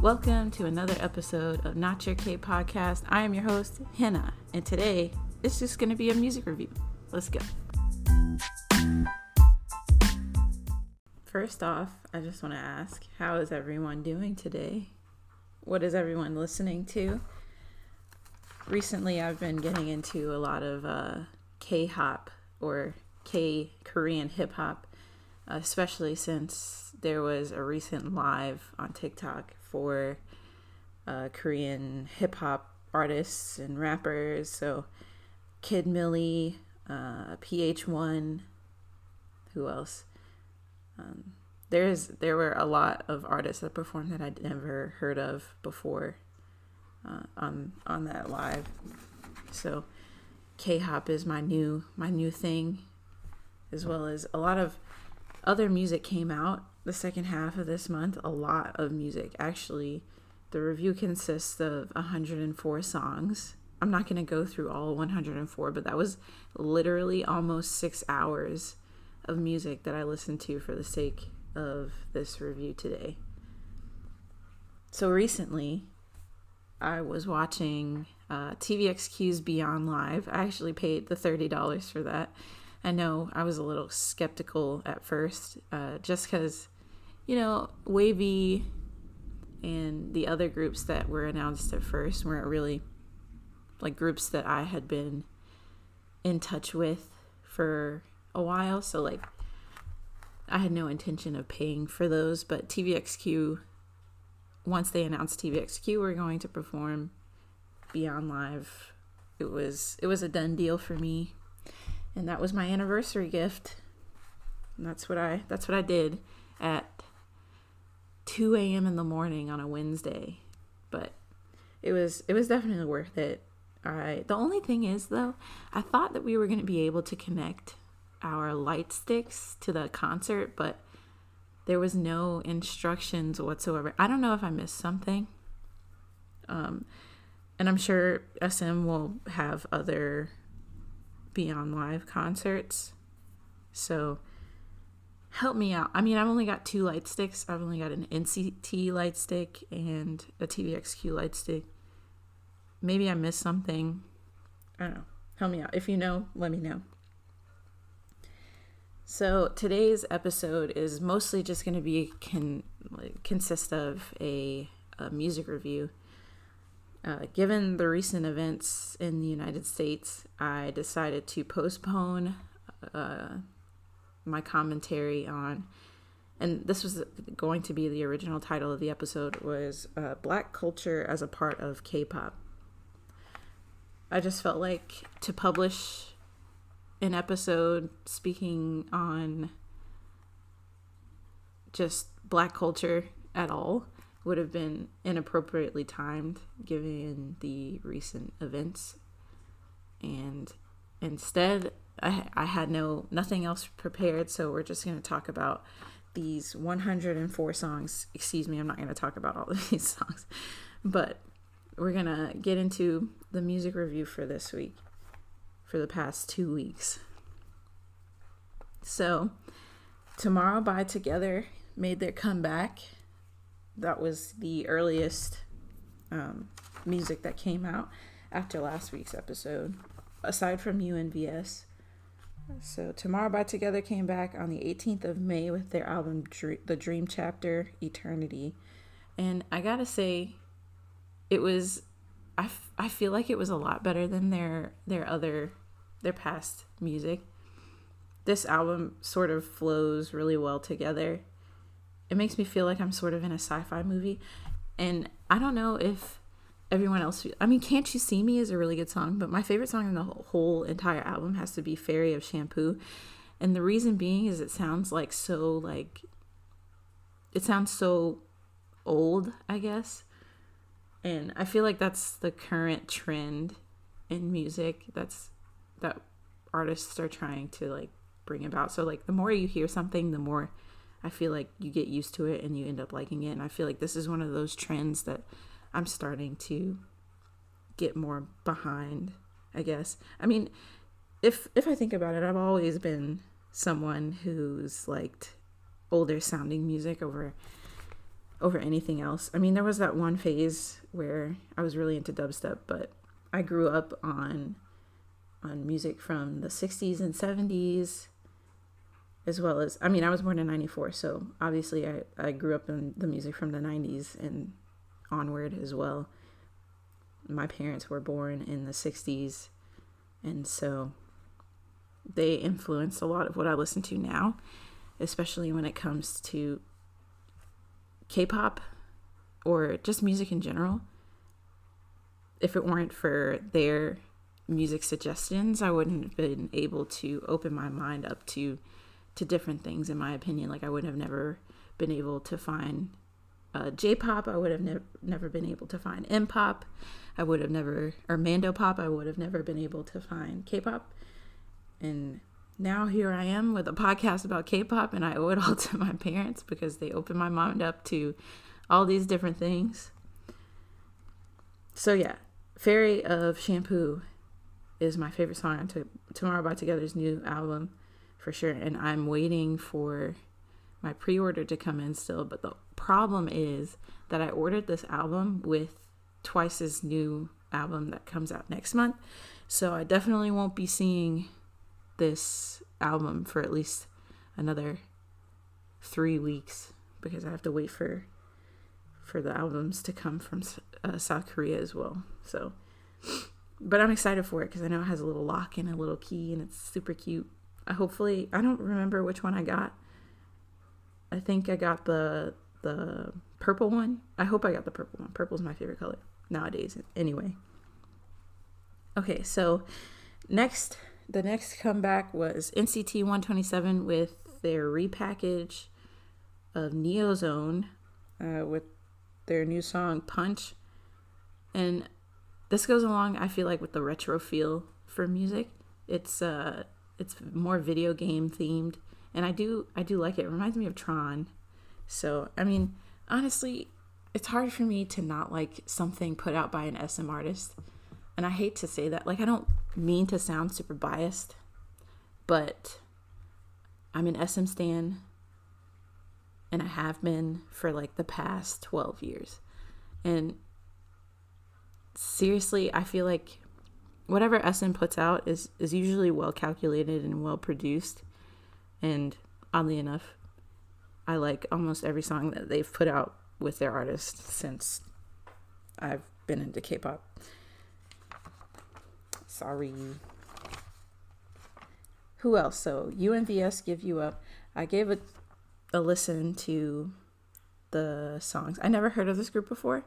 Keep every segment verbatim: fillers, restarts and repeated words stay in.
Welcome to another episode of Not Your K Podcast. I am your host, Hannah, and today it's just going to be a music review. Let's go. First off, I just want to ask, how is everyone doing today? What is everyone listening to? Recently, I've been getting into a lot of uh, K-pop or K-Korean hip-hop, especially since there was a recent live on TikTok for uh, Korean hip-hop artists and rappers. So Kid Millie, uh, P H one, who else? Um, there's there were a lot of artists that performed that I'd never heard of before uh, on on that live. So K-pop is my new my new thing, as well as a lot of other music came out the second half of this month. A lot of music. Actually, the review consists of one hundred four songs. I'm not going to go through all one hundred four, but that was literally almost six hours of music that I listened to for the sake of this review today. So recently, I was watching uh, T V X Q's Beyond Live. I actually paid the thirty dollars for that. I know I was a little skeptical at first, uh, just because, you know, Wavy and the other groups that were announced at first weren't really like groups that I had been in touch with for a while. So like I had no intention of paying for those, but T V X Q, once they announced T V X Q were going to perform Beyond Live, it was it was a done deal for me. And that was my anniversary gift. And that's what I that's what I did at two a.m. in the morning on a Wednesday. But it was it was definitely worth it. I the only thing is though, I thought that we were going to be able to connect our light sticks to the concert, but there was no instructions whatsoever. I don't know if I missed something. Um and I'm sure S M will have other Beyond Live concerts, so help me out. I mean, I've only got two light sticks. I've only got an N C T light stick and a T V X Q light stick. Maybe I missed something. I don't know. Help me out. If you know, let me know. So today's episode is mostly just going to be can like, consist of a, a music review. Uh, given the recent events in the United States, I decided to postpone uh, my commentary on, and this was going to be the original title of the episode, was uh, Black Culture as a Part of K-Pop. I just felt like to publish an episode speaking on just Black culture at all would have been inappropriately timed given the recent events, and instead I, I had no nothing else prepared, so we're just going to talk about these one hundred four songs. Excuse me, I'm not going to talk about all of these songs, but we're going to get into the music review for this week, for the past two weeks. So Tomorrow by Together made their comeback. That was the earliest um, music that came out after last week's episode, aside from U N V S. So Tomorrow by Together came back on the eighteenth of May with their album Dr- The Dream Chapter, Eternity. And I gotta say, it was, I, f- I feel like it was a lot better than their, their other, their past music. This album sort of flows really well together. It makes me feel like I'm sort of in a sci-fi movie. And I don't know if everyone else... I mean, Can't You See Me is a really good song, but my favorite song in the whole entire album has to be Fairy of Shampoo. And the reason being is it sounds like so, like... It sounds so old, I guess. And I feel like that's the current trend in music. That's... That artists are trying to, like, bring about. So, like, the more you hear something, the more... I feel like you get used to it and you end up liking it. And I feel like this is one of those trends that I'm starting to get more behind, I guess. I mean, if if I think about it, I've always been someone who's liked older sounding music over over anything else. I mean, there was that one phase where I was really into dubstep, but I grew up on on music from the sixties and seventies, as well as, I mean, I was born in ninety-four, so obviously I, I grew up in the music from the nineties and onward as well. My parents were born in the sixties, and so they influenced a lot of what I listen to now, especially when it comes to K-pop or just music in general. If it weren't for their music suggestions, I wouldn't have been able to open my mind up to to different things, in my opinion. Like, I would have never been able to find uh, J-pop. I would have never never been able to find M-pop. I would have never, or Mando pop, I would have never been able to find K-pop. And now here I am with a podcast about K-pop, and I owe it all to my parents because they opened my mind up to all these different things. So yeah, Fairy of Shampoo is my favorite song on to- Tomorrow by Together's new album, for sure. And I'm waiting for my pre-order to come in still. But the problem is that I ordered this album with Twice's new album that comes out next month. So I definitely won't be seeing this album for at least another three weeks because I have to wait for for the albums to come from uh, South Korea as well. So, but I'm excited for it because I know it has a little lock and a little key, and it's super cute. I hopefully, I don't remember which one I got. I think I got the the purple one. I hope I got the purple one. Purple's my favorite color nowadays anyway. Okay, so next, the next comeback was N C T one twenty-seven with their repackage of Neozone uh, with their new song Punch. And this goes along, I feel like, with the retro feel for music. It's uh it's more video game themed, and I do I do like it. It reminds me of Tron. So, I mean, honestly, it's hard for me to not like something put out by an S M artist. And I hate to say that. Like, I don't mean to sound super biased, but I'm an S M stan, and I have been for like the past twelve years. And seriously, I feel like whatever S M puts out is, is usually well calculated and well produced. And oddly enough, I like almost every song that they've put out with their artists since I've been into K-pop. Sorry. Who else? So U M V S, Give You Up. I gave a, a listen to the songs. I never heard of this group before.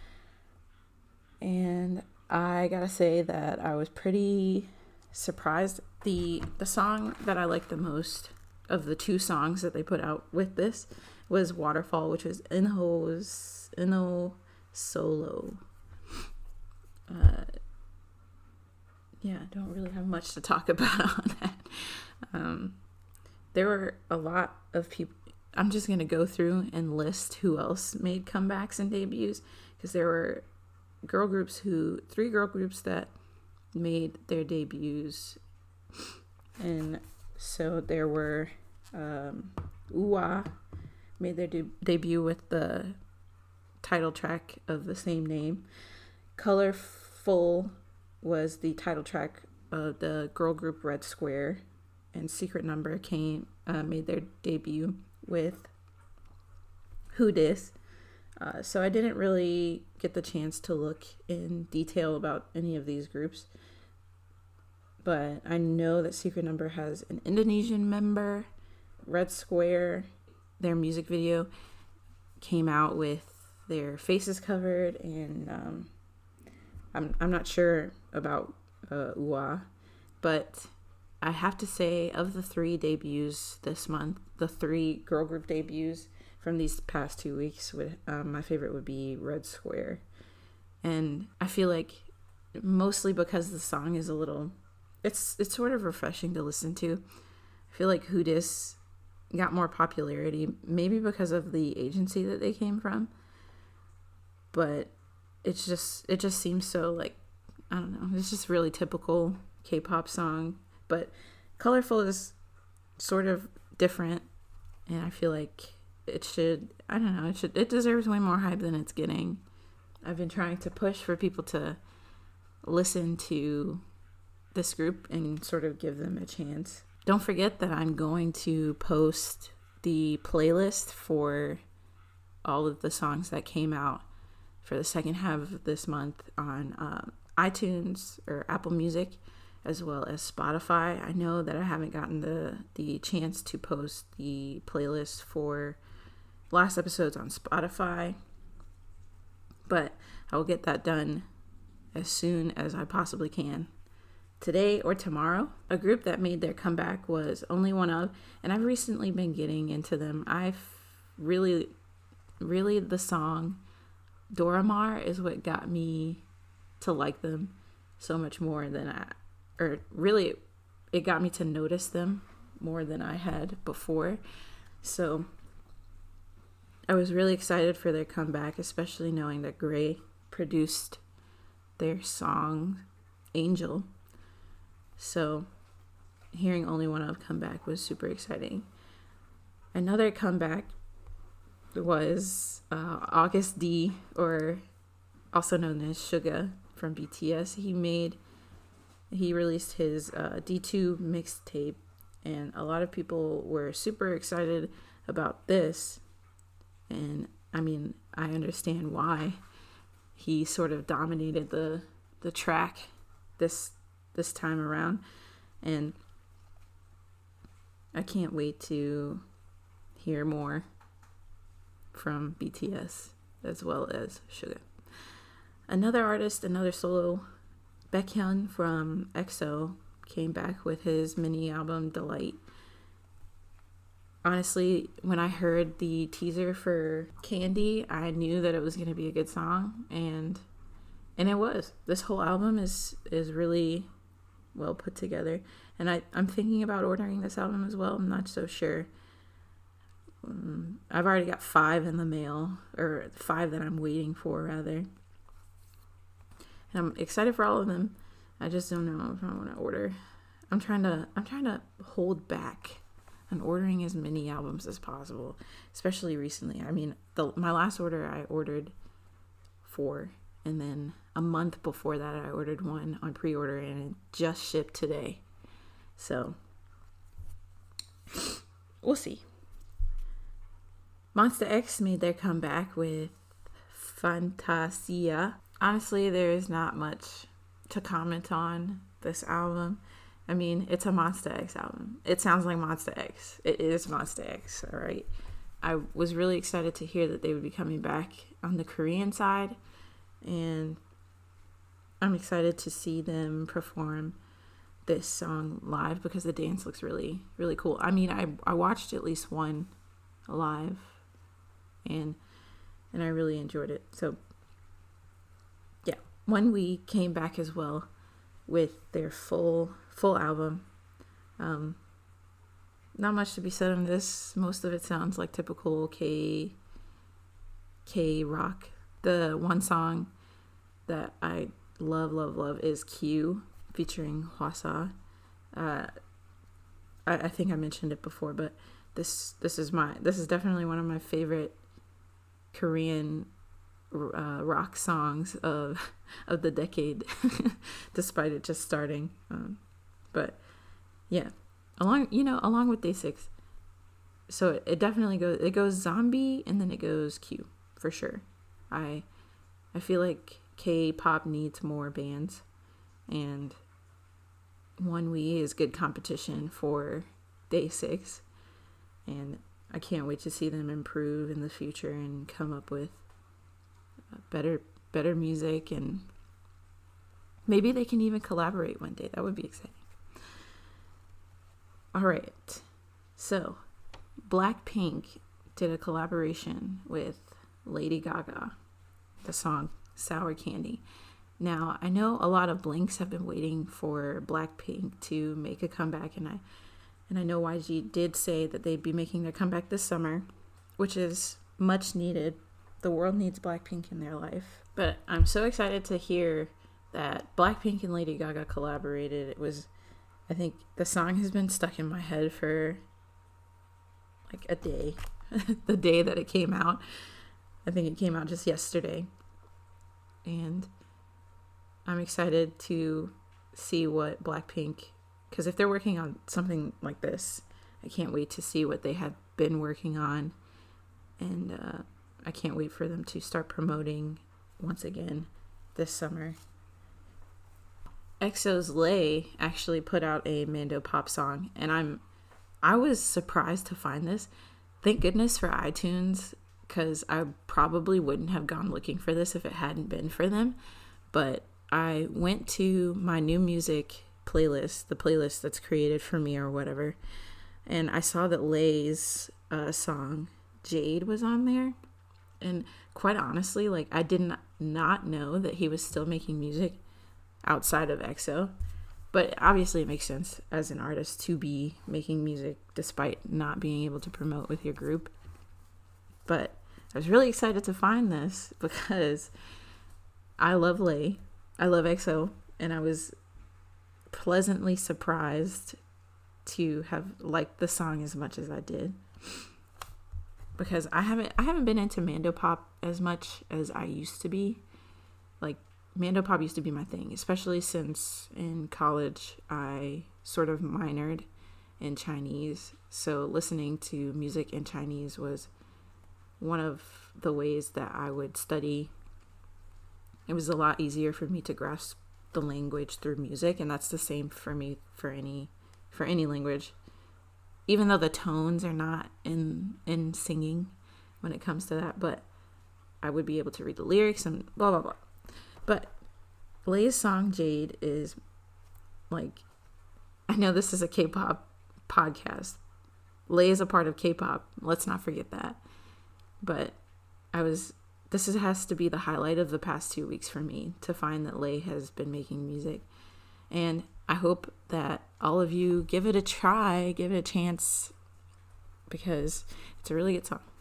And I gotta say that I was pretty surprised. The the song that I liked the most of the two songs that they put out with this was Waterfall, which was Inho's Inho solo. Uh, yeah, I don't really have much to talk about on that. Um, there were a lot of people. I'm just gonna go through and list who else made comebacks and debuts, because there were girl groups who three girl groups that made their debuts. And so there were um UA made their de- debut with the title track of the same name. Colorful was the title track of the girl group Red Square, and Secret Number came uh, made their debut with Who Dis. Uh, so I didn't really get the chance to look in detail about any of these groups, but I know that Secret Number has an Indonesian member. Red Square, their music video came out with their faces covered, and um, I'm I'm not sure about uh, U A, but I have to say, of the three debuts this month, the three girl group debuts from these past two weeks, would um, my favorite would be Red Square. And I feel like mostly because the song is a little, it's it's sort of refreshing to listen to. I feel like Who Dis got more popularity, maybe because of the agency that they came from, but it's just it just seems so, like, I don't know, it's just really typical K-pop song. But Colorful is sort of different, and I feel like it should, I don't know, it should, it deserves way more hype than it's getting. I've been trying to push for people to listen to this group and sort of give them a chance. Don't forget that I'm going to post the playlist for all of the songs that came out for the second half of this month on um, iTunes or Apple Music, as well as Spotify. I know that I haven't gotten the, the chance to post the playlist for last episodes on Spotify, but I will get that done as soon as I possibly can. Today or tomorrow. A group that made their comeback was Only One Of, and I've recently been getting into them. I've really, really, the song Doramar is what got me to like them so much more than I, or really, it got me to notice them more than I had before. So I was really excited for their comeback, especially knowing that Gray produced their song Angel. So hearing Only One Of come back was super exciting. Another comeback was uh, August D, or also known as Suga from B T S. He made, he released his uh, D two mixtape, and a lot of people were super excited about this. And I mean, I understand why. He sort of dominated the the track this this time around, and I can't wait to hear more from B T S as well as Suga. Another artist, another solo, Baekhyun from EXO came back with his mini album Delight. Honestly, when I heard the teaser for Candy, I knew that it was going to be a good song, and and it was. This whole album is is really well put together, and I, I'm thinking about ordering this album as well. I'm not so sure. Um, I've already got five in the mail, or five that I'm waiting for, rather. And I'm excited for all of them. I just don't know if I want to order. I'm trying to I'm trying to hold back on ordering as many albums as possible, especially recently. I mean, the my last order, I ordered four, and then a month before that I ordered one on pre-order, and it just shipped today. So we'll see. Monster X made their comeback with Fantasia. Honestly, there is not much to comment on this album. I mean, it's a Monster X album. It sounds like Monster X. It is Monster X, all right? I was really excited to hear that they would be coming back on the Korean side, and I'm excited to see them perform this song live because the dance looks really, really cool. I mean, I I watched at least one live, and and I really enjoyed it. So, yeah, One We came back as well with their full full album. Um, not much to be said on this. Most of it sounds like typical K K rock. The one song that I love, love, love is Q featuring Hwasa. Uh, I, I think I mentioned it before, but this this is my this is definitely one of my favorite Korean uh, rock songs of of the decade, despite it just starting. Um, but yeah, along you know along with Day Six, so it, it definitely goes it goes Zombie and then it goes Q for sure. I I feel like K-pop needs more bands, and One We is good competition for Day Six, and I can't wait to see them improve in the future and come up with better better music, and maybe they can even collaborate one day. That would be exciting. All right, so Blackpink did a collaboration with Lady Gaga, the song Sour Candy. Now, I know a lot of Blinks have been waiting for Blackpink to make a comeback, and I and I know Y G did say that they'd be making their comeback this summer, which is much needed. The world needs Blackpink in their life. But I'm so excited to hear that Blackpink and Lady Gaga collaborated. It was, I think the song has been stuck in my head for like a day, the day that it came out. I think it came out just yesterday. And I'm excited to see what Blackpink, because if they're working on something like this, I can't wait to see what they have been working on. And uh, I can't wait for them to start promoting once again this summer. EXO's Lay actually put out a Mandopop song, and I'm I was surprised to find this. Thank goodness for iTunes, because I probably wouldn't have gone looking for this if it hadn't been for them. But I went to my new music playlist, the playlist that's created for me or whatever, and I saw that Lay's uh, song Jade was on there. And quite honestly, like, I did not, not know that he was still making music outside of EXO. But obviously it makes sense as an artist to be making music despite not being able to promote with your group. But I was really excited to find this because I love Lay. I love EXO. And I was pleasantly surprised to have liked the song as much as I did. Because I haven't I haven't been into Mandopop as much as I used to be. Like, Mandopop used to be my thing, especially since in college I sort of minored in Chinese. So listening to music in Chinese was one of the ways that I would study. It was a lot easier for me to grasp the language through music, and that's the same for me for any for any language. Even though the tones are not in in singing when it comes to that, but I would be able to read the lyrics and blah blah blah. But Lay's song Jade is, like, I know this is a K-pop podcast. Lay is a part of K-pop. Let's not forget that. But I was, this is, has to be the highlight of the past two weeks for me, to find that Lay has been making music. And I hope that all of you give it a try, give it a chance, because it's a really good song.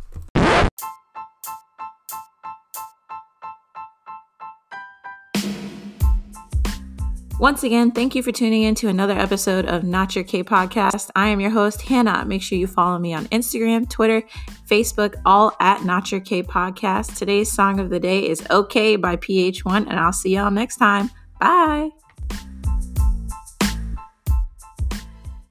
Once again, thank you for tuning in to another episode of Not Your K Podcast. I am your host, Hannah. Make sure you follow me on Instagram, Twitter, Facebook, all at Not Your K Podcast. Today's song of the day is OK by P H one, and I'll see y'all next time. Bye.